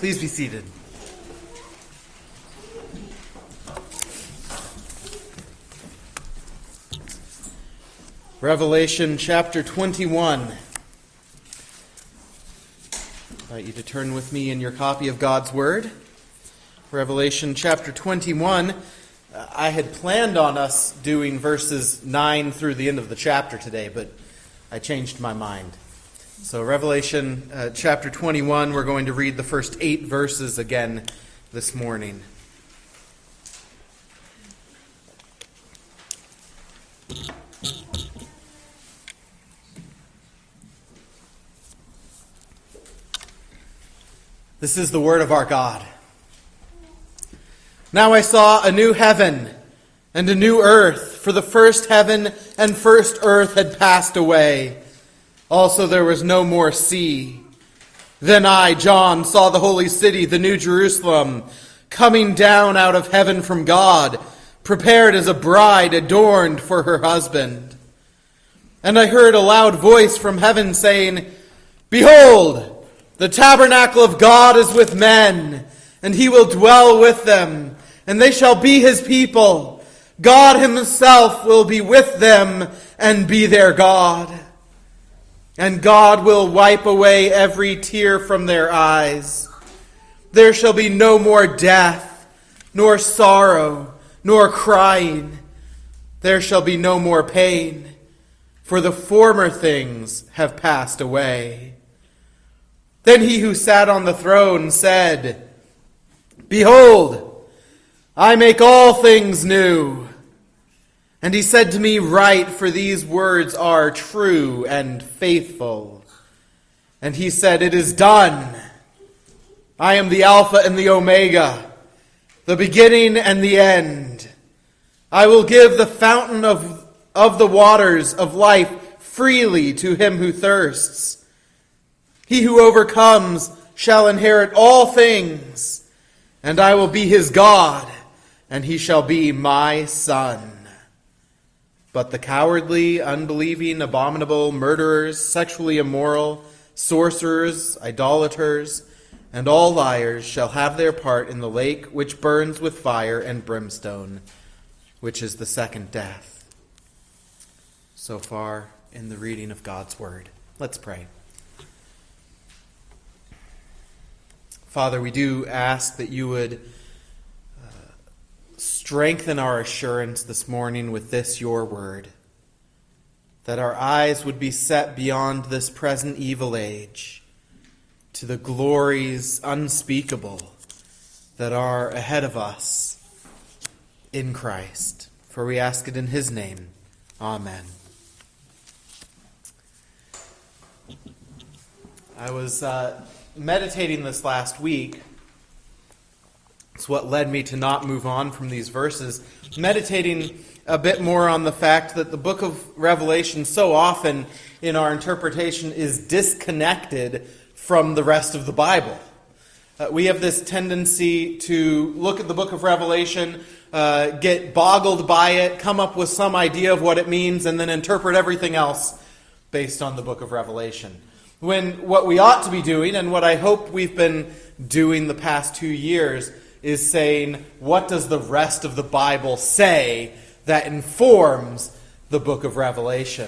Please be seated. Revelation chapter 21. I invite you to turn with me in your copy of God's Word. Revelation chapter 21. I had planned on us doing verses 9 through the end of the chapter today, but I changed my mind. So Revelation chapter 21, we're going to read the first 8 verses again this morning. This is the word of our God. Now I saw a new heaven and a new earth, for the first heaven and first earth had passed away. Also there was no more sea. Then I, John, saw the holy city, the new Jerusalem, coming down out of heaven from God, prepared as a bride adorned for her husband. And I heard a loud voice from heaven saying, "Behold, the tabernacle of God is with men, and he will dwell with them, and they shall be his people. God himself will be with them and be their God. And God will wipe away every tear from their eyes. There shall be no more death, nor sorrow, nor crying. There shall be no more pain, for the former things have passed away." Then he who sat on the throne said, "Behold, I make all things new." And he said to me, "Write, for these words are true and faithful." And he said, "It is done. I am the Alpha and the Omega, the beginning and the end. I will give the fountain of the waters of life freely to him who thirsts. He who overcomes shall inherit all things, and I will be his God, and he shall be my son. But the cowardly, unbelieving, abominable, murderers, sexually immoral, sorcerers, idolaters, and all liars shall have their part in the lake which burns with fire and brimstone, which is the second death." So far in the reading of God's Word. Let's pray. Father, we do ask that you would strengthen our assurance this morning with this, your word, that our eyes would be set beyond this present evil age to the glories unspeakable that are ahead of us in Christ. For we ask it in his name. Amen. I was meditating this last week. It's what led me to not move on from these verses. Meditating a bit more on the fact that the book of Revelation so often in our interpretation is disconnected from the rest of the Bible. We have this tendency to look at the book of Revelation, get boggled by it, come up with some idea of what it means, and then interpret everything else based on the book of Revelation. When what we ought to be doing, and what I hope we've been doing the past 2 years, is saying, what does the rest of the Bible say that informs the book of Revelation?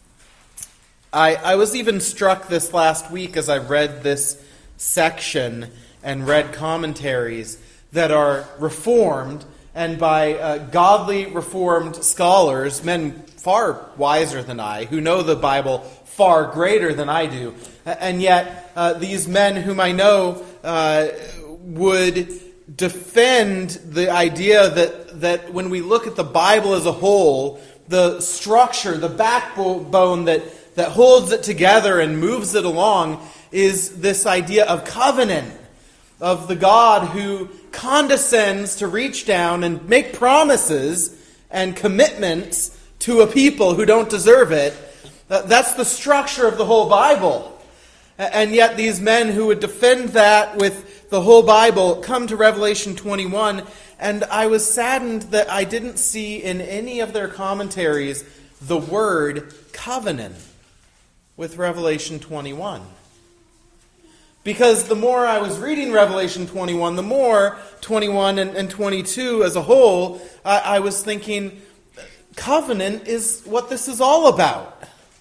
I was even struck this last week as I read this section and read commentaries that are reformed, and by godly reformed scholars, men far wiser than I, who know the Bible far greater than I do. And yet, these men whom I know would defend the idea that when we look at the Bible as a whole, the structure, the backbone that holds it together and moves it along is this idea of covenant, of the God who condescends to reach down and make promises and commitments to a people who don't deserve it. That's the structure of the whole Bible. And yet these men who would defend that with the whole Bible come to Revelation 21, and I was saddened that I didn't see in any of their commentaries the word covenant with Revelation 21. Because the more I was reading Revelation 21, the more 21 and 22 as a whole, I was thinking, covenant is what this is all about.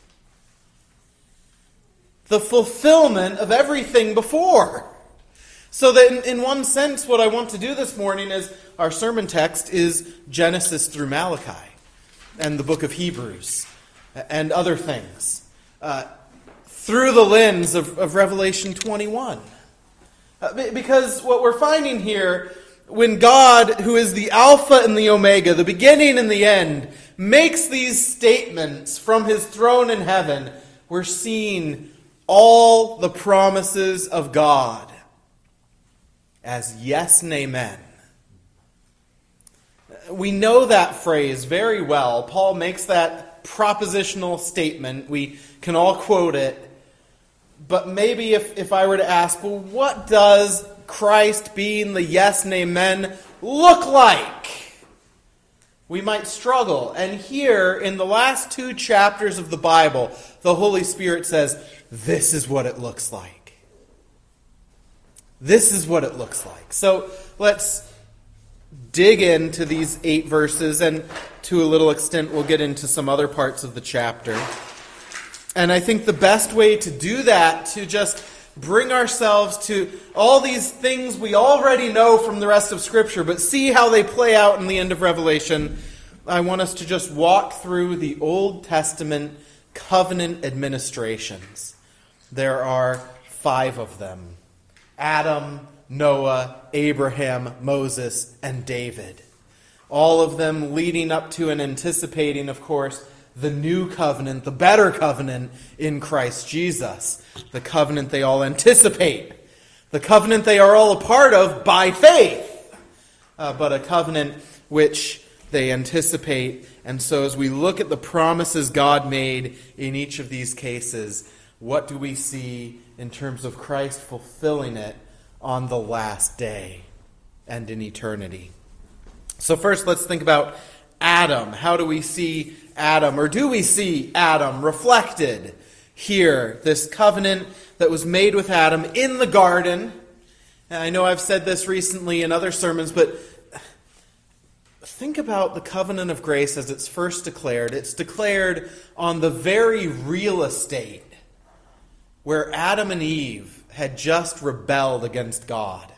The fulfillment of everything before. So that in one sense, what I want to do this morning is, our sermon text is Genesis through Malachi, and the book of Hebrews, and other things, through the lens of Revelation 21. Because what we're finding here, when God, who is the Alpha and the Omega, the beginning and the end, makes these statements from his throne in heaven, we're seeing all the promises of God as yes and amen. We know that phrase very well. Paul makes that propositional statement. We can all quote it. But maybe if I were to ask, well, what does Christ being the yes and amen look like? We might struggle. And here, in the last 2 chapters of the Bible, the Holy Spirit says, this is what it looks like. This is what it looks like. So let's dig into these 8 verses, and to a little extent we'll get into some other parts of the chapter. And I think the best way to do that, to just bring ourselves to all these things we already know from the rest of Scripture, but see how they play out in the end of Revelation, I want us to just walk through the Old Testament covenant administrations. There are 5 of them. Adam, Noah, Abraham, Moses, and David. All of them leading up to and anticipating, of course, the new covenant, the better covenant in Christ Jesus. The covenant they all anticipate. The covenant they are all a part of by faith. But a covenant which they anticipate. And so as we look at the promises God made in each of these cases, what do we see in terms of Christ fulfilling it on the last day and in eternity? So first, let's think about Adam. How do we see Adam, or do we see Adam reflected here? This covenant that was made with Adam in the garden. And I know I've said this recently in other sermons, but think about the covenant of grace as it's first declared. It's declared on the very real estate where Adam and Eve had just rebelled against God.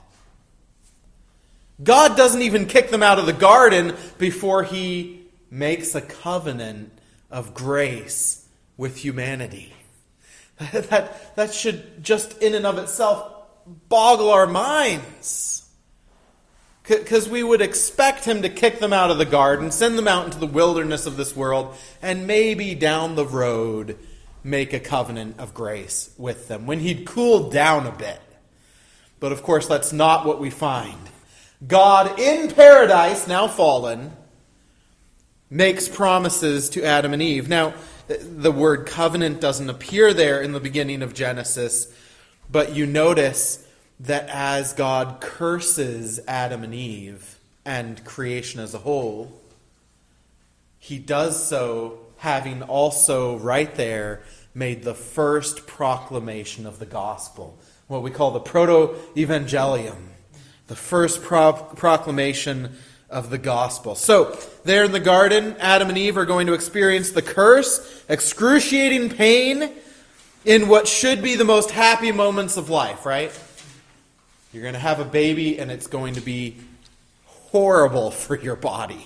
God doesn't even kick them out of the garden before he makes a covenant of grace with humanity. That should just in and of itself boggle our minds. Because we would expect him to kick them out of the garden, send them out into the wilderness of this world, and maybe down the road make a covenant of grace with them when he'd cooled down a bit. But of course, that's not what we find. God in paradise, now fallen, makes promises to Adam and Eve. Now, the word covenant doesn't appear there in the beginning of Genesis, but you notice that as God curses Adam and Eve and creation as a whole, he does so having also right there made the first proclamation of the gospel, what we call the proto-evangelium, the first proclamation of the gospel. So, there in the garden, Adam and Eve are going to experience the curse, excruciating pain, in what should be the most happy moments of life, right? You're going to have a baby, and it's going to be horrible for your body.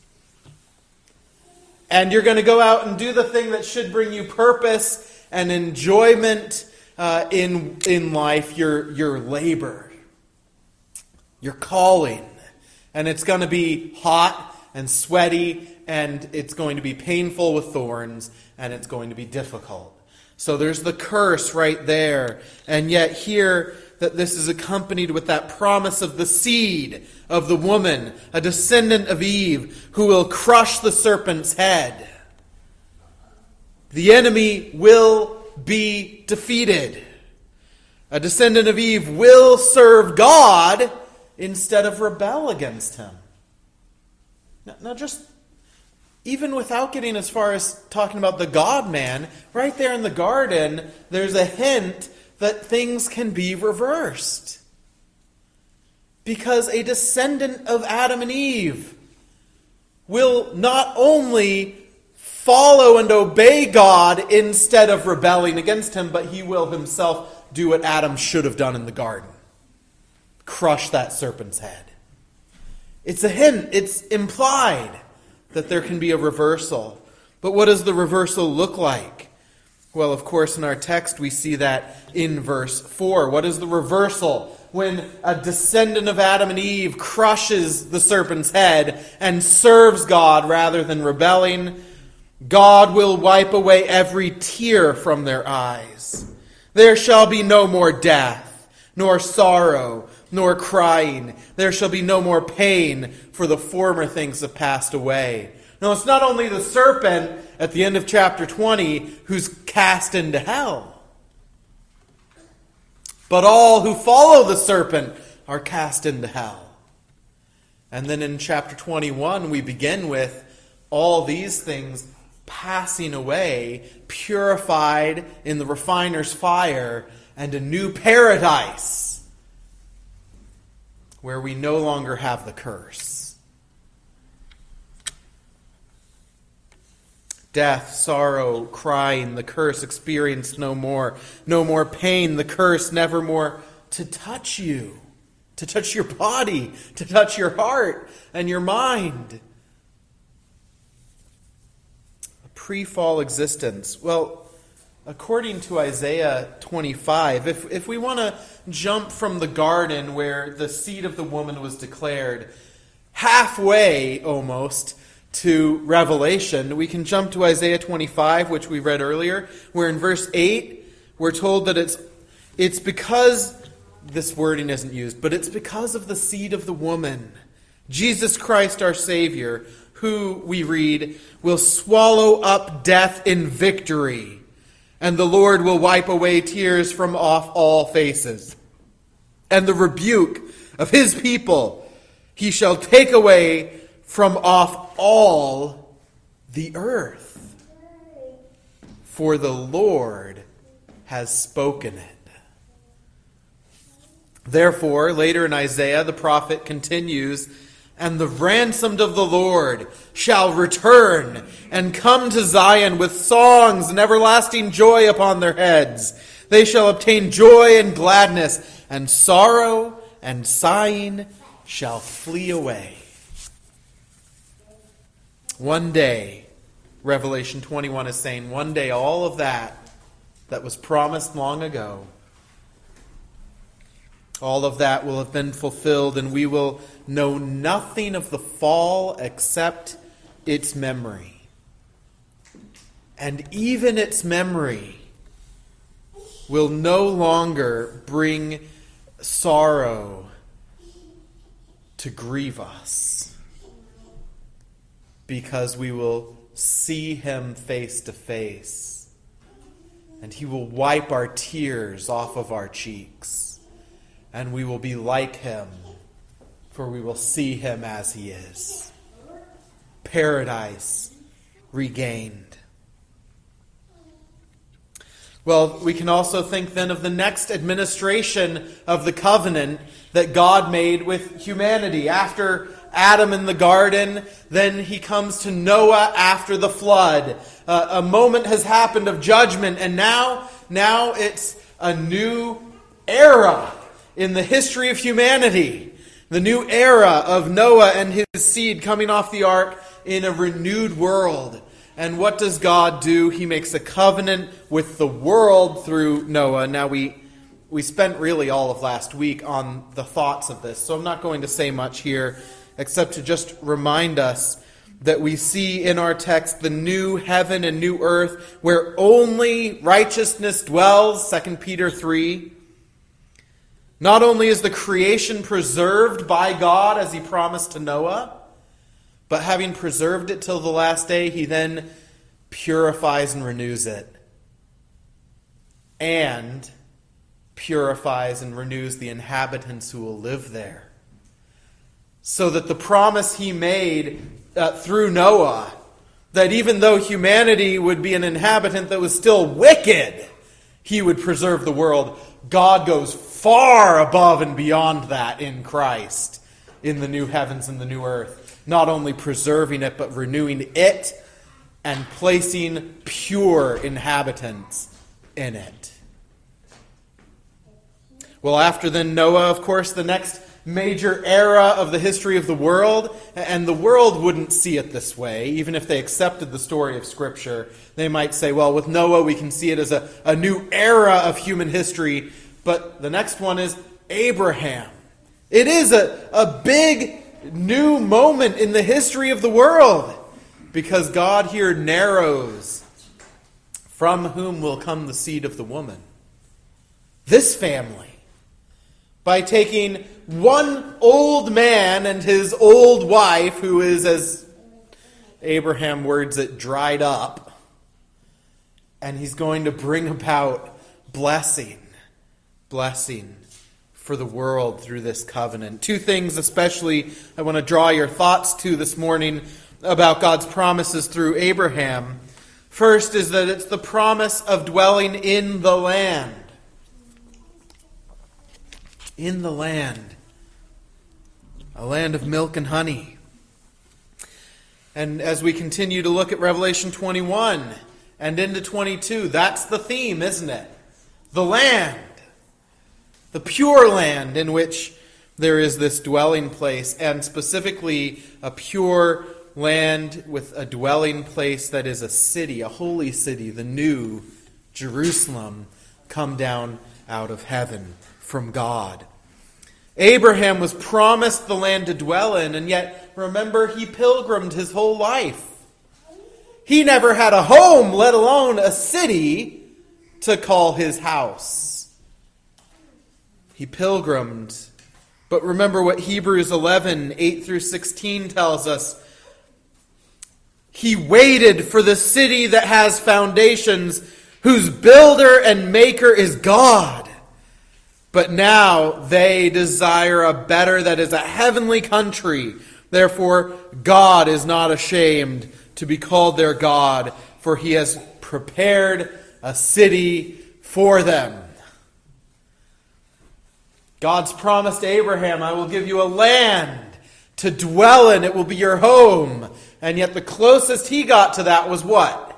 And you're going to go out and do the thing that should bring you purpose and enjoyment in life, your labor, your calling. And it's going to be hot and sweaty, and it's going to be painful with thorns, and it's going to be difficult. So there's the curse right there. And yet here, that this is accompanied with that promise of the seed of the woman, a descendant of Eve, who will crush the serpent's head. The enemy will be defeated. A descendant of Eve will serve God instead of rebel against him. Now just, even without getting as far as talking about the God-man, right there in the garden, there's a hint that things can be reversed. Because a descendant of Adam and Eve will not only follow and obey God instead of rebelling against him, but he will himself do what Adam should have done in the garden. Crush that serpent's head. It's a hint, it's implied that there can be a reversal. But what does the reversal look like? Well, of course, in our text we see that in verse 4. What is the reversal? When a descendant of Adam and Eve crushes the serpent's head and serves God rather than rebelling, God will wipe away every tear from their eyes. There shall be no more death, nor sorrow, nor crying. There shall be no more pain, for the former things have passed away. Now, it's not only the serpent at the end of chapter 20 who's cast into hell, but all who follow the serpent are cast into hell. And then in chapter 21, we begin with all these things passing away, purified in the refiner's fire, and a new paradise where we no longer have the curse. Death, sorrow, crying, the curse experienced no more. No more pain, the curse never more to touch you, to touch your body, to touch your heart and your mind. A pre-fall existence. Well, according to Isaiah 25, if we want to jump from the garden where the seed of the woman was declared, halfway almost to Revelation, we can jump to Isaiah 25, which we read earlier, where in verse 8, we're told that it's because, this wording isn't used, but it's because of the seed of the woman, Jesus Christ our Savior, who, we read, will swallow up death in victory, and the Lord will wipe away tears from off all faces. And the rebuke of his people he shall take away from off all the earth. For the Lord has spoken it. Therefore, later in Isaiah, the prophet continues, and the ransomed of the Lord shall return and come to Zion with songs and everlasting joy upon their heads. They shall obtain joy and gladness, and sorrow and sighing shall flee away. One day, Revelation 21 is saying, one day all of that was promised long ago, all of that will have been fulfilled, and we will know nothing of the fall except its memory. And even its memory will no longer bring sorrow to grieve us, because we will see him face to face, and he will wipe our tears off of our cheeks, and we will be like him, for we will see him as he is. Paradise regained. Well, we can also think then of the next administration of the covenant that God made with humanity. After Adam in the garden, then he comes to Noah after the flood. A moment has happened of judgment, and now it's a new era in the history of humanity. The new era of Noah and his seed coming off the ark in a renewed world. And what does God do? He makes a covenant with the world through Noah. Now we spent really all of last week on the thoughts of this, so I'm not going to say much here, except to just remind us that we see in our text the new heaven and new earth where only righteousness dwells, 2 Peter 3. Not only is the creation preserved by God as he promised to Noah, but having preserved it till the last day, he then purifies and renews it. And purifies and renews the inhabitants who will live there. So that the promise he made through Noah, that even though humanity would be an inhabitant that was still wicked, He would preserve the world. God goes far above and beyond that in Christ, in the new heavens and the new earth. Not only preserving it, but renewing it and placing pure inhabitants in it. Well, after then Noah, of course, the next major era of the history of the world, and the world wouldn't see it this way, even if they accepted the story of Scripture. They might say, well, with Noah we can see it as a new era of human history, but the next one is Abraham. It is a big new moment in the history of the world, because God here narrows from whom will come the seed of the woman. This family. By taking one old man and his old wife, who is, as Abraham words it, dried up, and he's going to bring about blessing for the world through this covenant. Two things especially I want to draw your thoughts to this morning about God's promises through Abraham. First is that it's the promise of dwelling in the land. In the land. A land of milk and honey. And as we continue to look at Revelation 21 and into 22, that's the theme, isn't it? The land. The pure land in which there is this dwelling place, and specifically a pure land with a dwelling place that is a city, a holy city, the new Jerusalem, come down out of heaven from God. Abraham was promised the land to dwell in, and yet, remember, he pilgrimed his whole life. He never had a home, let alone a city, to call his house. He pilgrimed. But remember what Hebrews 11, 8 through 16 tells us. He waited for the city that has foundations, whose builder and maker is God. But now they desire a better, that is a heavenly country. Therefore, God is not ashamed to be called their God, for he has prepared a city for them. God's promised Abraham, I will give you a land to dwell in. It will be your home. And yet the closest he got to that was what?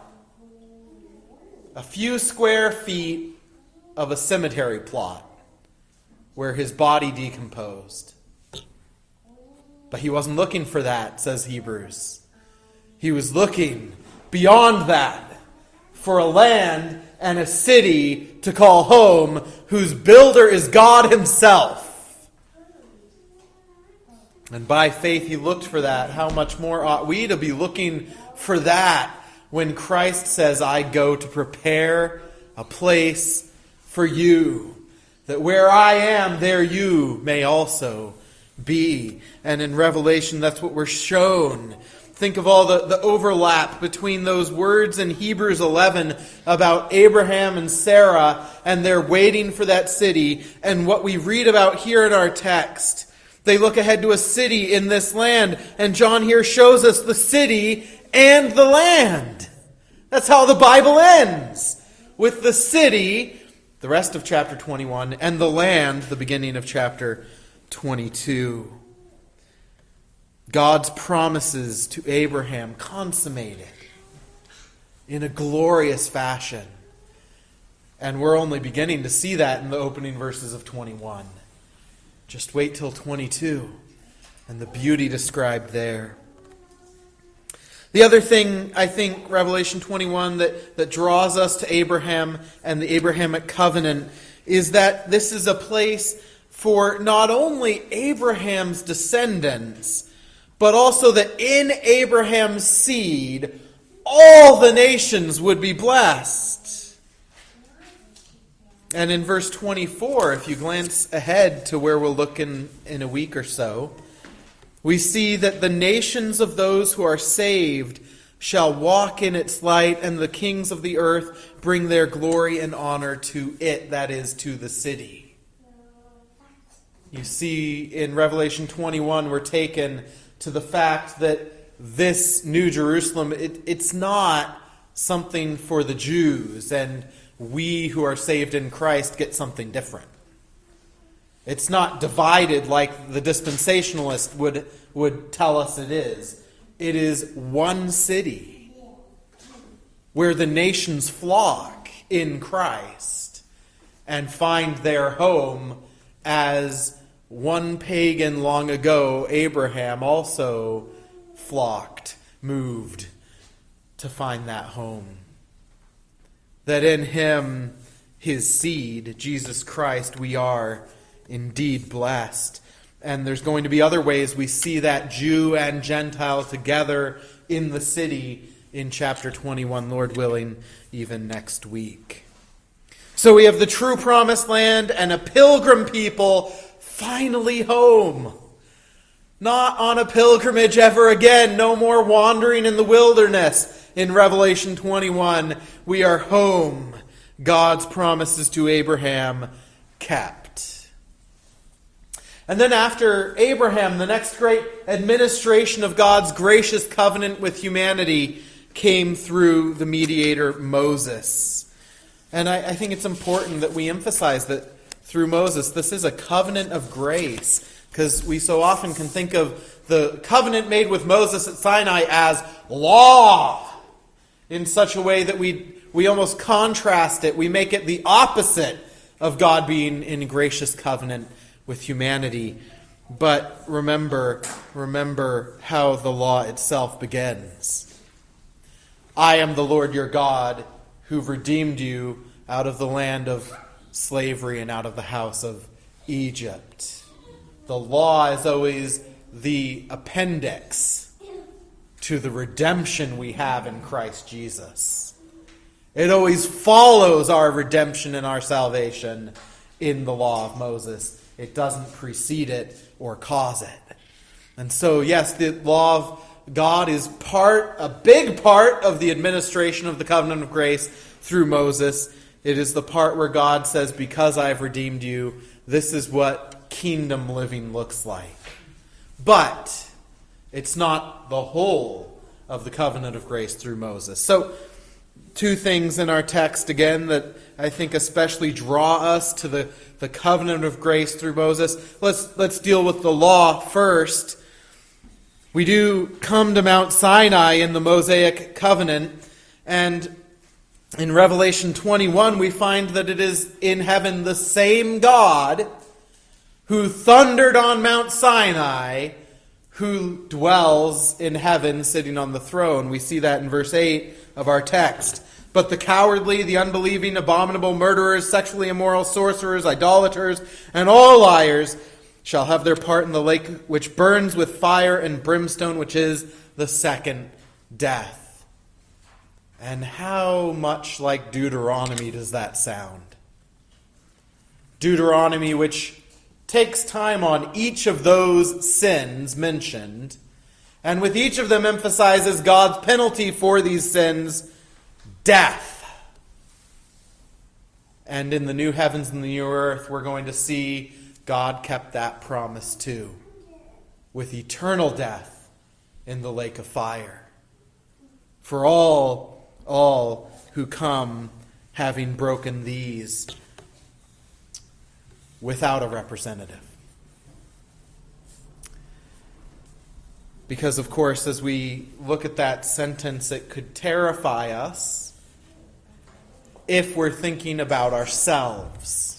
A few square feet of a cemetery plot where his body decomposed. But he wasn't looking for that, says Hebrews. He was looking beyond that for a land and a city to call home, whose builder is God himself. And by faith he looked for that. How much more ought we to be looking for that when Christ says, I go to prepare a place for you, that where I am, there you may also be. And in Revelation, that's what we're shown. Think of all the overlap between those words in Hebrews 11 about Abraham and Sarah and they're waiting for that city, and what we read about here in our text. They look ahead to a city in this land, and John here shows us the city and the land. That's how the Bible ends, with the city, the rest of chapter 21, and the land, the beginning of chapter 22. God's promises to Abraham consummated in a glorious fashion. And we're only beginning to see that in the opening verses of 21. Just wait till 22 and the beauty described there. The other thing, I think, Revelation 21 that draws us to Abraham and the Abrahamic covenant is that this is a place for not only Abraham's descendants, but also that in Abraham's seed, all the nations would be blessed. And in verse 24, if you glance ahead to where we'll look in a week or so, we see that the nations of those who are saved shall walk in its light, and the kings of the earth bring their glory and honor to it, that is, to the city. You see, in Revelation 21, we're taken to the fact that this New Jerusalem, it's not something for the Jews, and we who are saved in Christ get something different. It's not divided like the dispensationalist would tell us it is. It is one city where the nations flock in Christ and find their home, as one pagan long ago, Abraham, also flocked, moved to find that home. That in him, his seed, Jesus Christ, we are indeed blessed. And there's going to be other ways we see that Jew and Gentile together in the city in chapter 21, Lord willing, even next week. So we have the true promised land and a pilgrim people finally home. Not on a pilgrimage ever again. No more wandering in the wilderness. In Revelation 21, we are home. God's promises to Abraham kept. And then after Abraham, the next great administration of God's gracious covenant with humanity came through the mediator Moses. And I think it's important that we emphasize that through Moses, this is a covenant of grace. Because we so often can think of the covenant made with Moses at Sinai as law in such a way that we almost contrast it. We make it the opposite of God being in gracious covenant with humanity. But remember how the law itself begins. I am the Lord your God who've redeemed you out of the land of slavery and out of the house of Egypt. The law is always the appendix to the redemption we have in Christ Jesus. It always follows our redemption and our salvation in the law of Moses. It doesn't precede it or cause it. And so, yes, the law of God is a big part of the administration of the covenant of grace through Moses. It is the part where God says, because I have redeemed you, this is what kingdom living looks like. But it's not the whole of the covenant of grace through Moses. So, two things in our text again that I think especially draw us to the covenant of grace through Moses. Let's deal with the law first. We do come to Mount Sinai in the Mosaic covenant, and in Revelation 21 we find that it is in heaven the same God who thundered on Mount Sinai, who dwells in heaven sitting on the throne. We see that in verse 8 of our text. But the cowardly, the unbelieving, abominable, murderers, sexually immoral, sorcerers, idolaters, and all liars shall have their part in the lake which burns with fire and brimstone, which is the second death. And how much like Deuteronomy does that sound? Deuteronomy, which takes time on each of those sins mentioned, and with each of them emphasizes God's penalty for these sins, death. And in the new heavens and the new earth, we're going to see God kept that promise too, with eternal death in the lake of fire. For all who come having broken these without a representative. Because, of course, as we look at that sentence, it could terrify us if we're thinking about ourselves.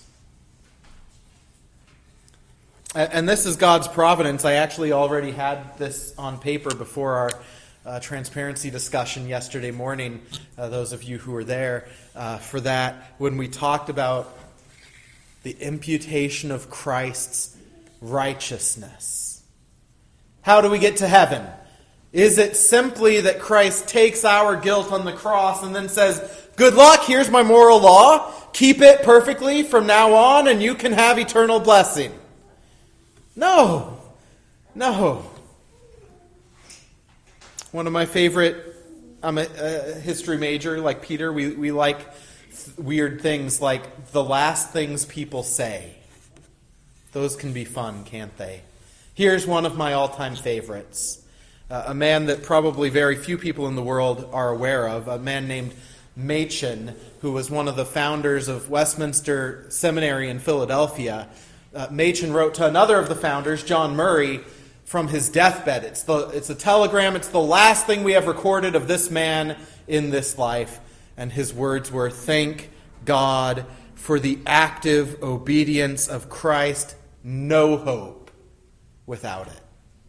And this is God's providence. I actually already had this on paper before our transparency discussion yesterday morning, those of you who were there for that, when we talked about the imputation of Christ's righteousness. How do we get to heaven? Is it simply that Christ takes our guilt on the cross and then says, good luck, here's my moral law, keep it perfectly from now on and you can have eternal blessing? No. One of my favorite, I'm a history major like Peter, we like weird things like the last things people say. Those can be fun, can't they? Here's one of my all-time favorites. A man that probably very few people in the world are aware of. A man named Machen, who was one of the founders of Westminster Seminary in Philadelphia, Machen wrote to another of the founders, John Murray, from his deathbed. It's a telegram. It's the last thing we have recorded of this man in this life. And his words were, "Thank God for the active obedience of Christ. No hope without it."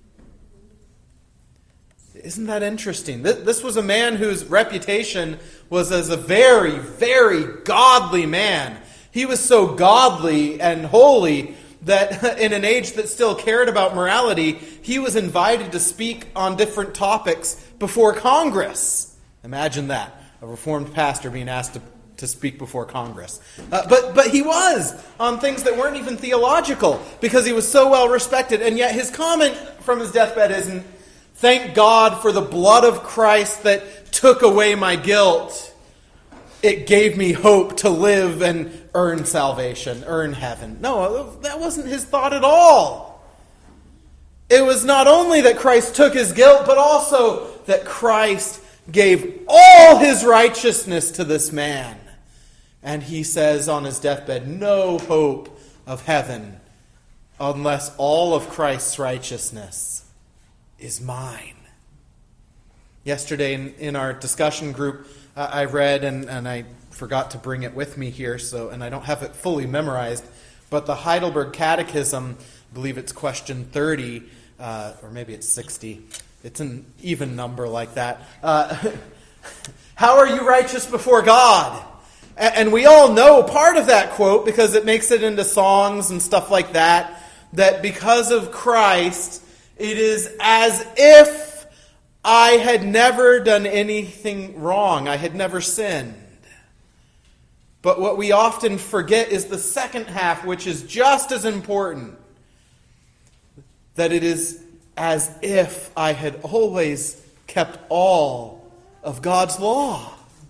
Isn't that interesting? This was a man whose reputation was as a very, very godly man. He was so godly and holy that in an age that still cared about morality, he was invited to speak on different topics before Congress. Imagine that, a Reformed pastor being asked to speak before Congress. But he was on things that weren't even theological because he was so well respected. And yet his comment from his deathbed isn't, "Thank God for the blood of Christ that took away my guilt. It gave me hope to live and earn salvation, earn heaven." No, that wasn't his thought at all. It was not only that Christ took his guilt, but also that Christ gave all his righteousness to this man. And he says on his deathbed, no hope of heaven unless all of Christ's righteousness is mine. Yesterday in our discussion group, I read, and I forgot to bring it with me here, and I don't have it fully memorized, but the Heidelberg Catechism, I believe it's question 30, or maybe it's 60. It's an even number like that. How are you righteous before God? And we all know part of that quote, because it makes it into songs and stuff like that, that because of Christ, it is as if I had never done anything wrong. I had never sinned. But what we often forget is the second half, which is just as important. That it is as if I had always kept all of God's law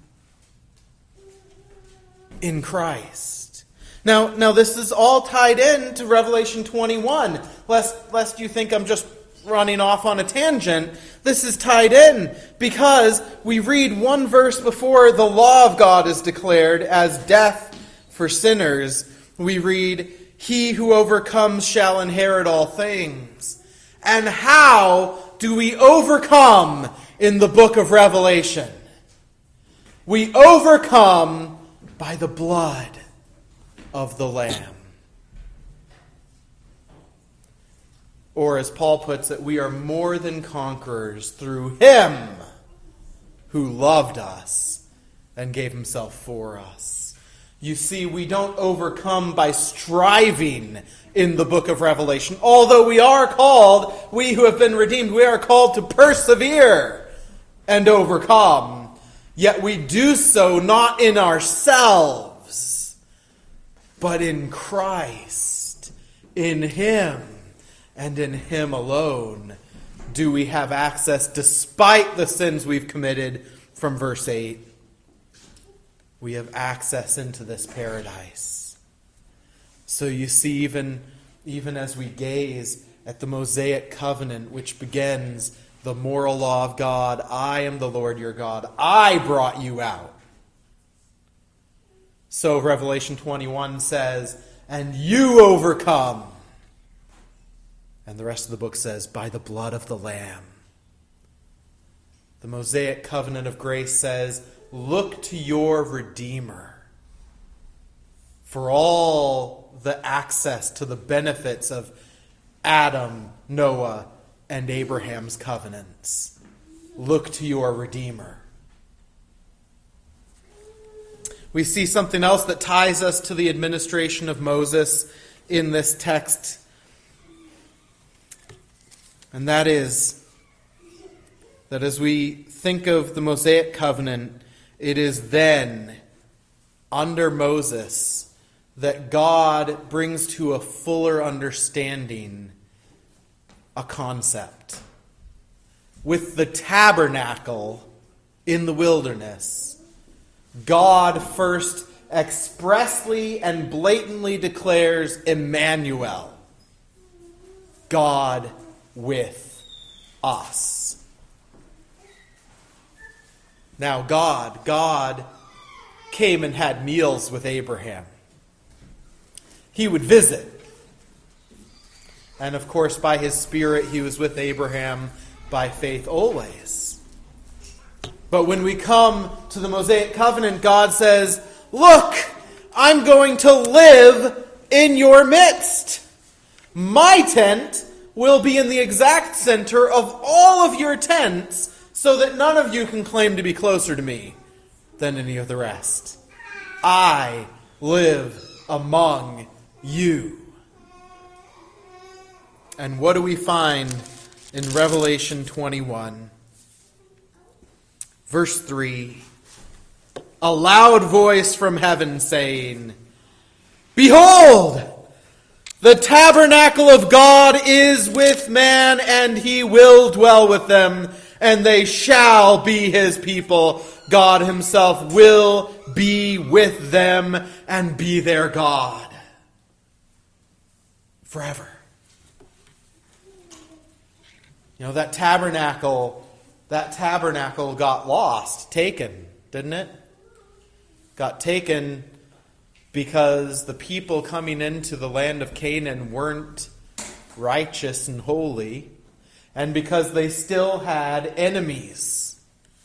in Christ. Now this is all tied in to Revelation 21. Lest you think I'm just running off on a tangent, this is tied in because we read one verse before the law of God is declared as death for sinners. We read, "He who overcomes shall inherit all things." And how do we overcome in the book of Revelation? We overcome by the blood of the Lamb. Or as Paul puts it, we are more than conquerors through Him who loved us and gave Himself for us. You see, we don't overcome by striving in the book of Revelation. Although we are called, we who have been redeemed, we are called to persevere and overcome. Yet we do so not in ourselves, but in Christ, in Him. And in Him alone do we have access, despite the sins we've committed, from verse 8. We have access into this paradise. So you see, even as we gaze at the Mosaic covenant, which begins the moral law of God, "I am the Lord your God. I brought you out." So Revelation 21 says, "And you overcome." And the rest of the book says, "By the blood of the Lamb." The Mosaic covenant of grace says, "Look to your Redeemer for all the access to the benefits of Adam, Noah, and Abraham's covenants. Look to your Redeemer." We see something else that ties us to the administration of Moses in this text. And that is that as we think of the Mosaic covenant, it is then, under Moses, that God brings to a fuller understanding a concept. With the tabernacle in the wilderness, God first expressly and blatantly declares Emmanuel, God with us. Now God came and had meals with Abraham. He would visit. And of course, by his Spirit, he was with Abraham by faith always. But when we come to the Mosaic covenant, God says, look, I'm going to live in your midst. My tent will be in the exact center of all of your tents, so that none of you can claim to be closer to me than any of the rest. I live among you. And what do we find in Revelation 21? Verse 3. A loud voice from heaven saying, Behold, the tabernacle of God is with man, and he will dwell with them, and they shall be his people. God himself will be with them and be their God forever. You know, that tabernacle got lost, taken, didn't it? Got taken because the people coming into the land of Canaan weren't righteous and holy, and because they still had enemies.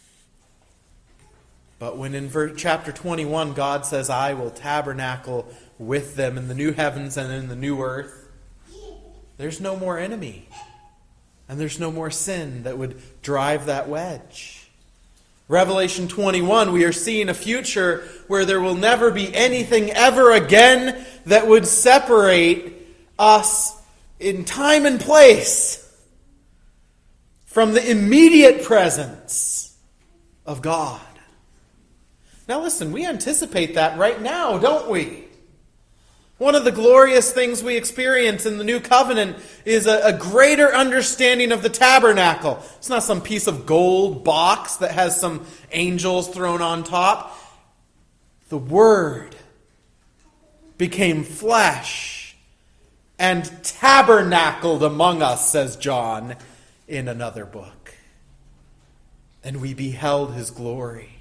But when in chapter 21 God says, I will tabernacle with them in the new heavens and in the new earth, there's no more enemy. And there's no more sin that would drive that wedge. Revelation 21, we are seeing a future where there will never be anything ever again that would separate us in time and place from the immediate presence of God. Now listen, we anticipate that right now, don't we? One of the glorious things we experience in the new covenant is a greater understanding of the tabernacle. It's not some piece of gold box that has some angels thrown on top. The Word became flesh and tabernacled among us, says John in another book. And we beheld his glory.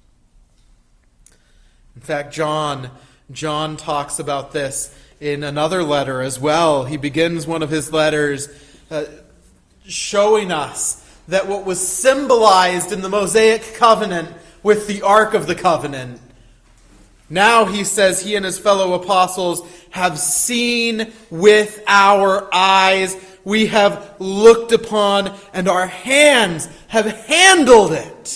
In fact, John talks about this in another letter as well. He begins one of his letters showing us that what was symbolized in the Mosaic covenant with the Ark of the Covenant, now he says he and his fellow apostles have seen with our eyes, we have looked upon, and our hands have handled it.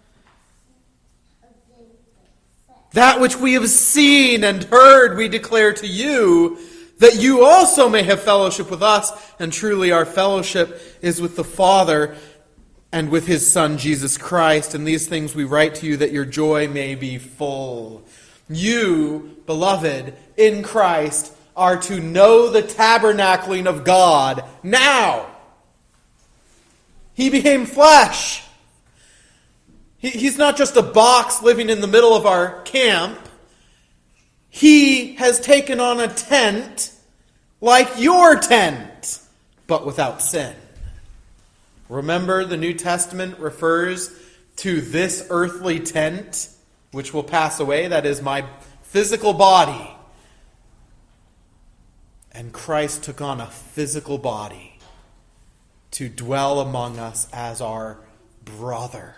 That which we have seen and heard we declare to you, that you also may have fellowship with us. And truly our fellowship is with the Father and with his Son Jesus Christ. And these things we write to you that your joy may be full. You, beloved, in Christ, are to know the tabernacling of God now. He became flesh. He's not just a box living in the middle of our camp. He has taken on a tent like your tent, but without sin. Remember, the New Testament refers to this earthly tent, which will pass away. That is my physical body. And Christ took on a physical body to dwell among us as our brother.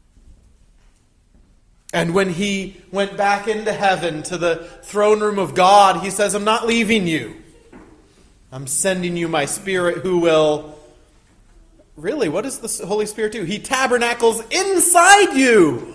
And when he went back into heaven to the throne room of God, he says, I'm not leaving you. I'm sending you my Spirit who will... Really, what does the Holy Spirit do? He tabernacles inside you.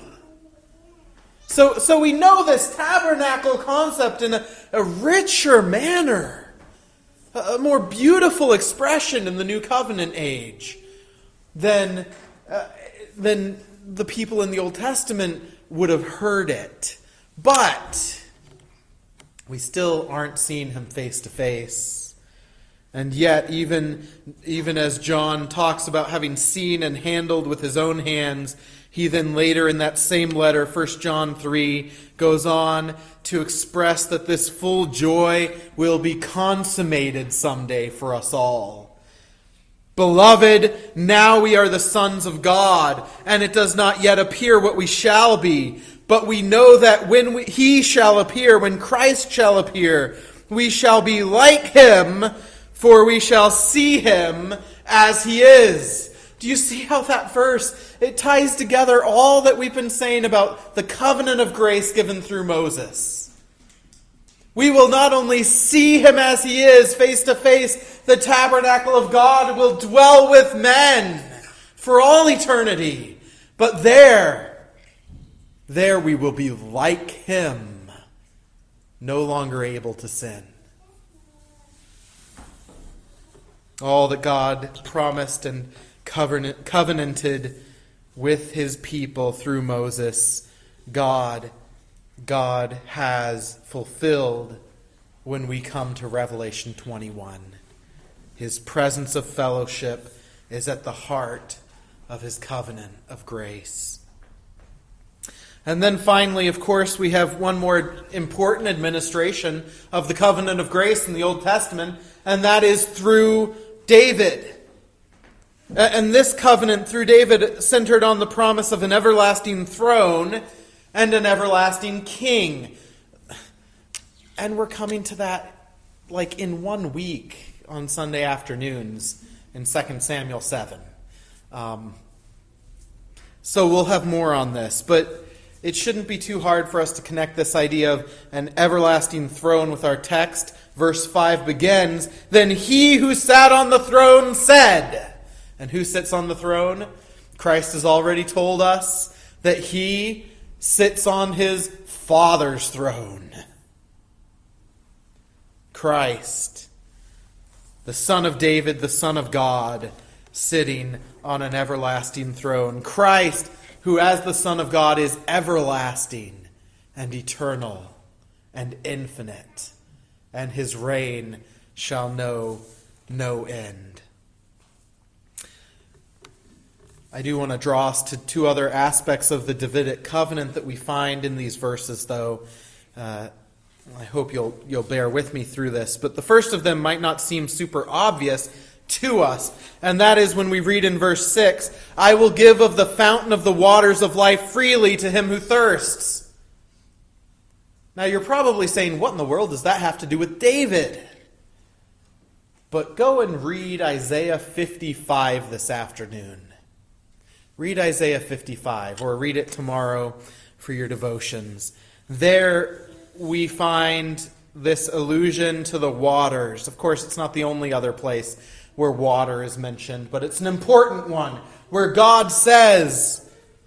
So we know this tabernacle concept in a richer manner. A more beautiful expression in the New Covenant age than the people in the Old Testament would have heard it. But we still aren't seeing him face to face. And yet, even as John talks about having seen and handled with his own hands, he then later in that same letter, 1 John 3, goes on to express that this full joy will be consummated someday for us all. Beloved, now we are the sons of God, and it does not yet appear what we shall be. but we know that when he shall appear, when Christ shall appear, we shall be like him, for we shall see him as he is. Do you see how that verse, it ties together all that we've been saying about the covenant of grace given through Moses? We will not only see him as he is, face to face, the tabernacle of God will dwell with men for all eternity. But there we will be like him, no longer able to sin. All that God promised and covenanted with his people through Moses, God has fulfilled when we come to Revelation 21. His presence of fellowship is at the heart of his covenant of grace. And then finally, of course, we have one more important administration of the covenant of grace in the Old Testament, and that is through David. And this covenant through David centered on the promise of an everlasting throne and an everlasting king. And we're coming to that like in 1 week on Sunday afternoons in 2 Samuel 7. So we'll have more on this, but it shouldn't be too hard for us to connect this idea of an everlasting throne with our text. Verse 5 begins, "Then he who sat on the throne said," and who sits on the throne? Christ has already told us that he sits on his Father's throne. Christ, the Son of David, the Son of God, sitting on an everlasting throne. Christ, who as the Son of God is everlasting and eternal and infinite, and his reign shall know no end. I do want to draw us to two other aspects of the Davidic covenant that we find in these verses, though. I hope you'll bear with me through this. But the first of them might not seem super obvious to us, and that is when we read in verse 6, "I will give of the fountain of the waters of life freely to him who thirsts." Now you're probably saying, what in the world does that have to do with David? But go and read Isaiah 55 this afternoon. Read Isaiah 55, or read it tomorrow for your devotions. There we find this allusion to the waters. Of course, it's not the only other place where water is mentioned, but it's an important one, where God says,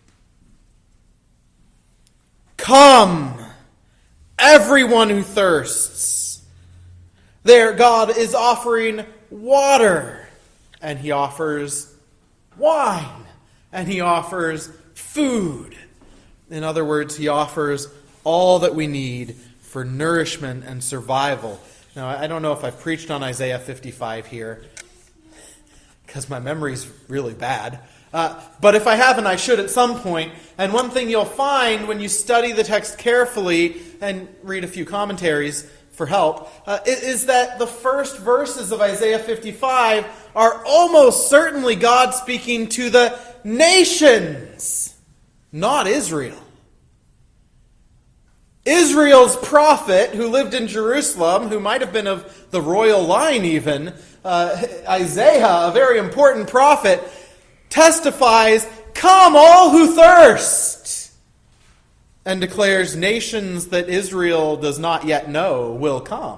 "Come, everyone who thirsts." There, God is offering water, and he offers wine, and he offers food. In other words, he offers all that we need for nourishment and survival. Now, I don't know if I've preached on Isaiah 55 here, because my memory's really bad. But if I haven't, I should at some point. And one thing you'll find when you study the text carefully and read a few commentaries for help, is that the first verses of Isaiah 55 are almost certainly God speaking to the nations, not Israel. Israel's prophet, who lived in Jerusalem, who might have been of the royal line even, Isaiah, a very important prophet, testifies, "Come all who thirst," and declares nations that Israel does not yet know will come.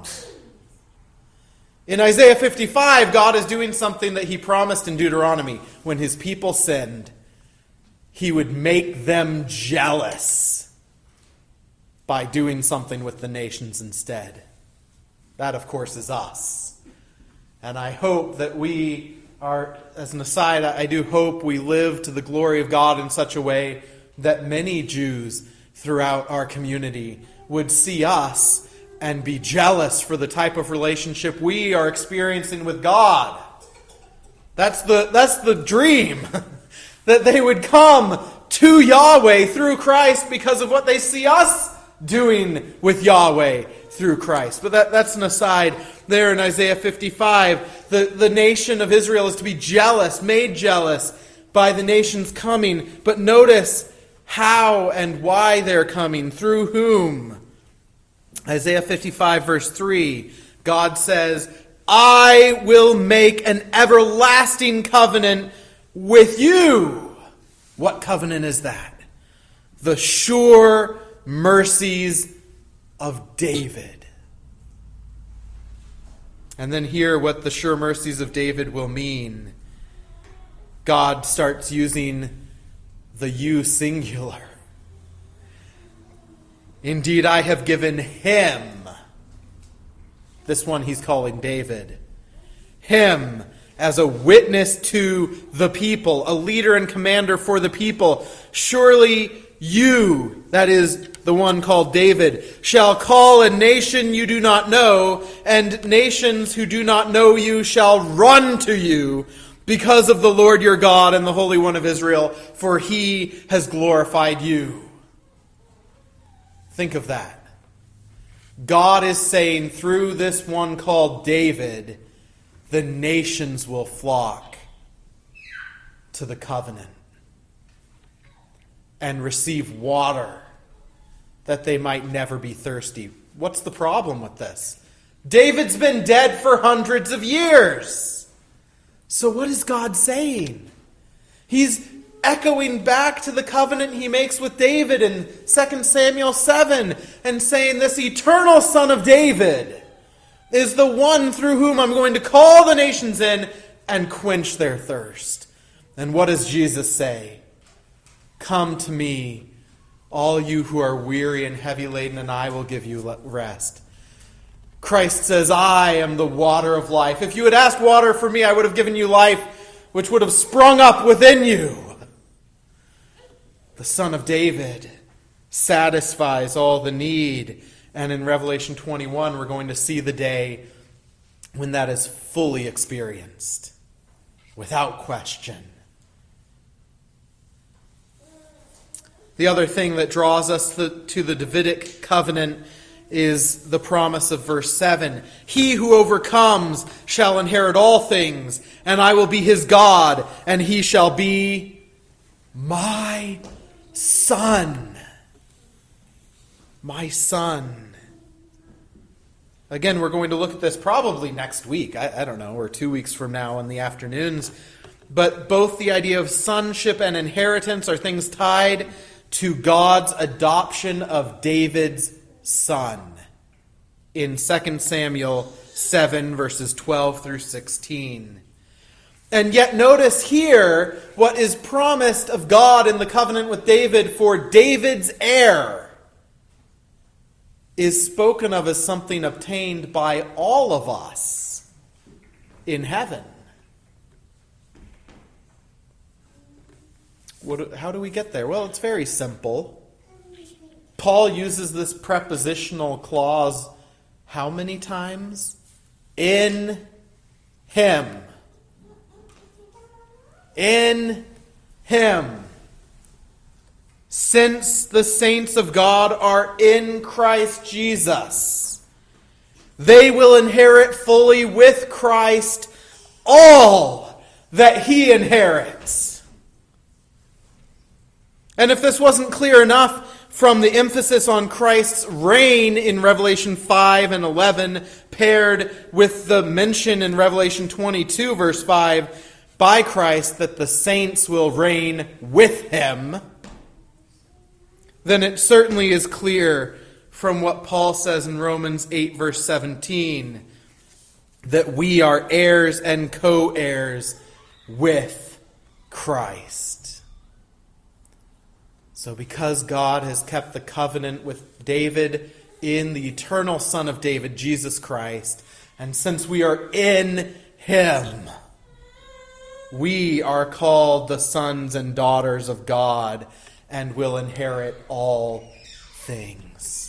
In Isaiah 55, God is doing something that he promised in Deuteronomy. When his people sinned, he would make them jealous by doing something with the nations instead. That, of course, is us. And I hope that we are, as an aside, I do hope we live to the glory of God in such a way that many Jews throughout our community would see us and be jealous for the type of relationship we are experiencing with God. That's the dream. That they would come to Yahweh through Christ because of what they see us doing with Yahweh through Christ. But that's an aside there in Isaiah 55. The nation of Israel is to be jealous, made jealous by the nations coming. But notice how and why they're coming, through whom. Isaiah 55 verse 3, God says, I will make an everlasting covenant with you. What covenant is that? The sure mercies of David. And then hear what the sure mercies of David will mean. God starts using the you singular. Indeed, I have given him. This one he's calling David. Him as a witness to the people, a leader and commander for the people. Surely you, that is the one called David, shall call a nation you do not know, and nations who do not know you shall run to you because of the Lord your God and the Holy One of Israel, for he has glorified you. Think of that. God is saying through this one called David, the nations will flock to the covenant and receive water that they might never be thirsty. What's the problem with this? David's been dead for hundreds of years. So what is God saying? He's echoing back to the covenant he makes with David in 2 Samuel 7 and saying this eternal son of David is the one through whom I'm going to call the nations in and quench their thirst. And what does Jesus say? Come to me, all you who are weary and heavy laden, and I will give you rest. Christ says, I am the water of life. If you had asked water for me, I would have given you life, which would have sprung up within you. The Son of David satisfies all the need. And in Revelation 21, we're going to see the day when that is fully experienced, without question. The other thing that draws us to the Davidic covenant is the promise of verse 7. He who overcomes shall inherit all things, and I will be his God, and he shall be my son. My son. Again, we're going to look at this probably next week. I don't know, or 2 weeks from now in the afternoons. But both the idea of sonship and inheritance are things tied to God's adoption of David's son in 2 Samuel 7, verses 12 through 16. And yet notice here what is promised of God in the covenant with David for David's heir is spoken of as something obtained by all of us in heaven. How do we get there? Well, it's very simple. Paul uses this prepositional clause how many times? In him. In him. Since the saints of God are in Christ Jesus, they will inherit fully with Christ all that he inherits. And if this wasn't clear enough from the emphasis on Christ's reign in Revelation 5 and 11, paired with the mention in Revelation 22, verse 5, by Christ that the saints will reign with him, then it certainly is clear from what Paul says in Romans 8, verse 17, that we are heirs and co-heirs with Christ. So because God has kept the covenant with David in the eternal Son of David, Jesus Christ, and since we are in him, we are called the sons and daughters of God and will inherit all things.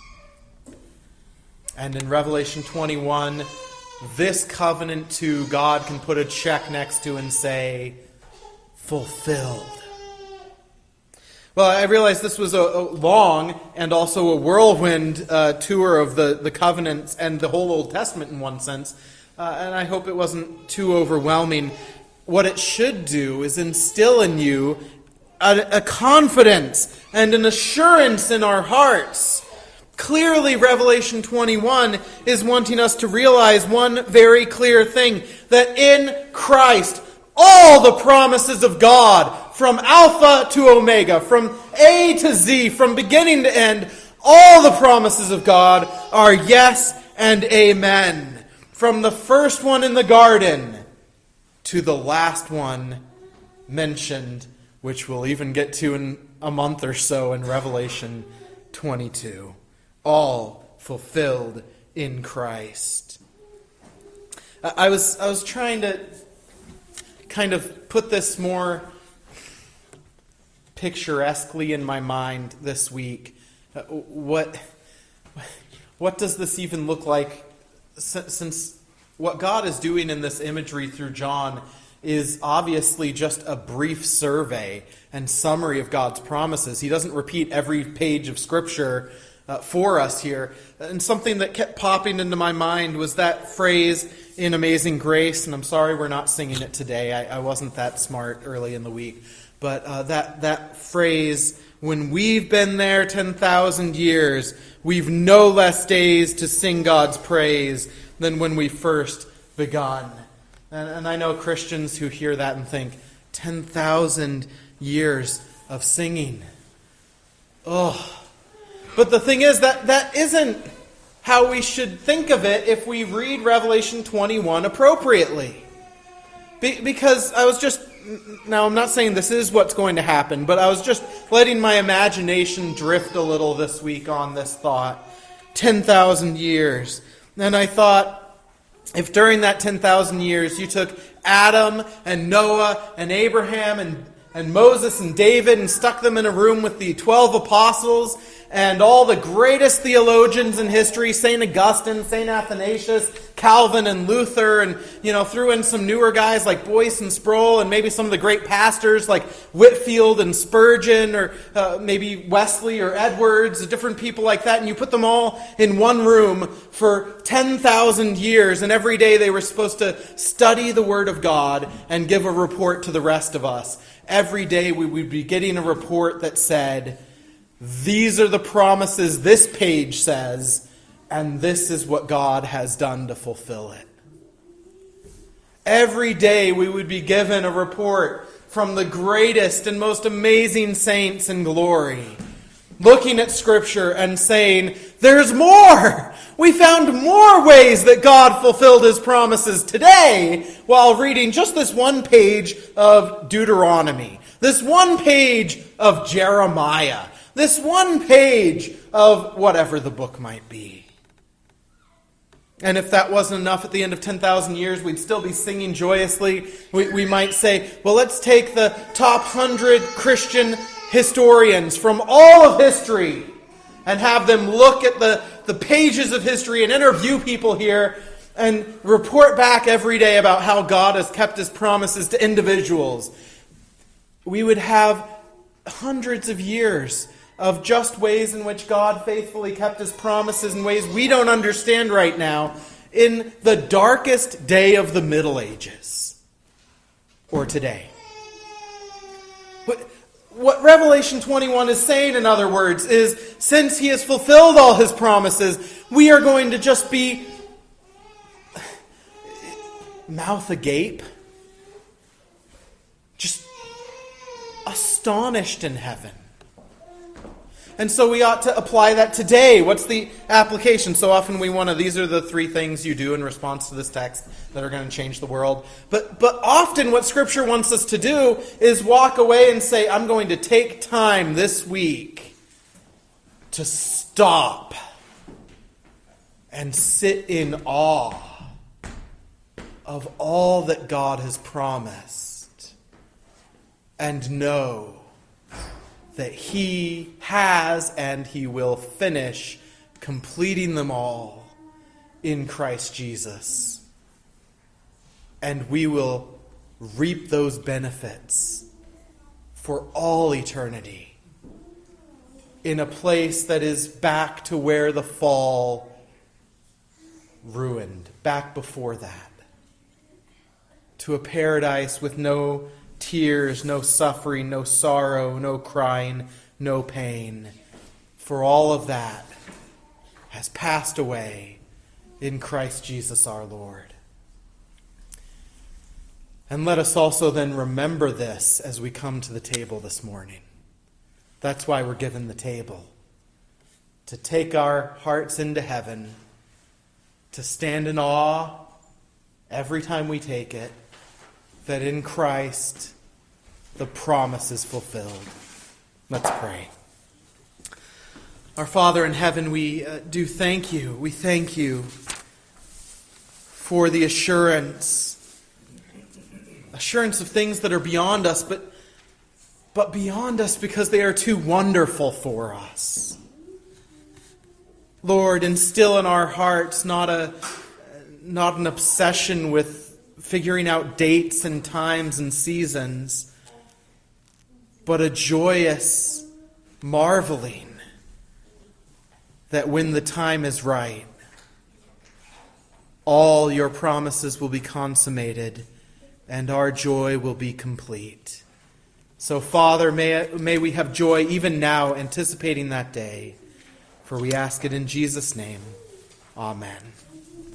And in Revelation 21, this covenant too, God can put a check next to and say, fulfilled. Well, I realize this was a long and also a whirlwind tour of the covenants and the whole Old Testament in one sense, and I hope it wasn't too overwhelming. What it should do is instill in you a confidence and an assurance in our hearts. Clearly, Revelation 21 is wanting us to realize one very clear thing, that in Christ, all the promises of God, from Alpha to Omega, from A to Z, from beginning to end, all the promises of God are yes and amen. From the first one in the garden to the last one mentioned, which we'll even get to in a month or so in Revelation 22. All fulfilled in Christ. I was trying to kind of put this more picturesquely in my mind this week. What does this even look like, since what God is doing in this imagery through John is obviously just a brief survey and summary of God's promises. He doesn't repeat every page of Scripture for us here. And something that kept popping into my mind was that phrase in Amazing Grace, and I'm sorry we're not singing it today. I wasn't that smart early in the week. But that phrase, when we've been there 10,000 years, we've no less days to sing God's praise than when we first begun. And I know Christians who hear that and think, 10,000 years of singing. Oh. But the thing is that isn't how we should think of it if we read Revelation 21 appropriately. Because I was just... Now, I'm not saying this is what's going to happen, but I was just letting my imagination drift a little this week on this thought. 10,000 years. And I thought, if during that 10,000 years you took Adam and Noah and Abraham and Moses and David and stuck them in a room with the 12 apostles and all the greatest theologians in history, St. Augustine, St. Athanasius, Calvin and Luther, and threw in some newer guys like Boyce and Sproul, and maybe some of the great pastors like Whitefield and Spurgeon, or maybe Wesley or Edwards, different people like that, and you put them all in one room for 10,000 years, and every day they were supposed to study the Word of God and give a report to the rest of us. Every day we would be getting a report that said, these are the promises this page says, and this is what God has done to fulfill it. Every day we would be given a report from the greatest and most amazing saints in glory, looking at Scripture and saying, there's more! We found more ways that God fulfilled His promises today while reading just this one page of Deuteronomy, this one page of Jeremiah, this one page of whatever the book might be. And if that wasn't enough, at the end of 10,000 years, we'd still be singing joyously. We might say, well, let's take the top 100 Christian historians from all of history and have them look at the pages of history and interview people here and report back every day about how God has kept His promises to individuals. We would have hundreds of years of just ways in which God faithfully kept His promises in ways we don't understand right now in the darkest day of the Middle Ages, or today. What Revelation 21 is saying, in other words, is since He has fulfilled all His promises, we are going to just be mouth agape, just astonished in heaven. And so we ought to apply that today. What's the application? So often these are the three things you do in response to this text that are going to change the world. But often what Scripture wants us to do is walk away and say, I'm going to take time this week to stop and sit in awe of all that God has promised and know that He has and He will finish completing them all in Christ Jesus. And we will reap those benefits for all eternity in a place that is back to where the fall ruined, back before that. To a paradise with no tears, no suffering, no sorrow, no crying, no pain. For all of that has passed away in Christ Jesus our Lord. And let us also then remember this as we come to the table this morning. That's why we're given the table. To take our hearts into heaven, to stand in awe every time we take it, that in Christ the promise is fulfilled. Let's pray. Our Father in heaven, we do thank you. We thank you for the assurance of things that are beyond us, but beyond us because they are too wonderful for us. Lord, instill in our hearts not an obsession with figuring out dates and times and seasons, but a joyous marveling that when the time is right, all your promises will be consummated and our joy will be complete. So, Father, may we have joy even now, anticipating that day. For we ask it in Jesus' name. Amen.